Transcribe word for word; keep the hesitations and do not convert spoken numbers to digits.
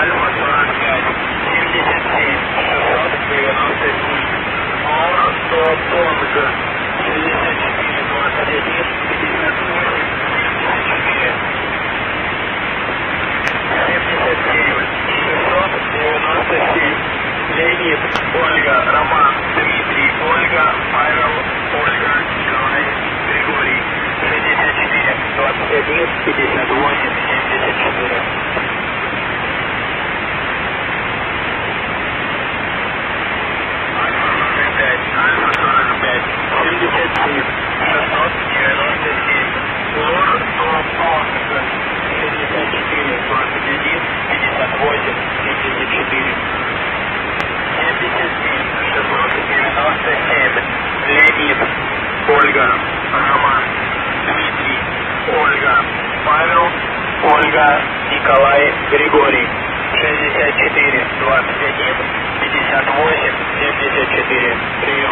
Альфа сорок пять, семьдесят семь, шестьсот девяносто семь. Маур до Тонга, шестьдесят четыре, двадцать один, пятьдесят восемь, семьдесят четыре. семьдесят семь, шестьсот девяносто семь. Леонид, Ольга, Роман, Дмитрий, Ольга, Павел, Ольга, Николай, Григорий. шестьдесят четыре, двадцать один, пятьдесят восемь, семьдесят четыре. Альфа сорок пять, Альфа сорок пять, семьдесят семь, шестьсот девяносто семь. Лор до Тонга, шестьдесят четыре, двадцать один, пятьдесят восемь, семьдесят четыре. семьдесят семь, шестьсот девяносто семь. Леонид, Ольга, Роман, Дмитрий, Ольга, Павел, Ольга, Николай, Григорий. шестьдесят четыре, двадцать один, пятьдесят восемь, семьдесят четыре.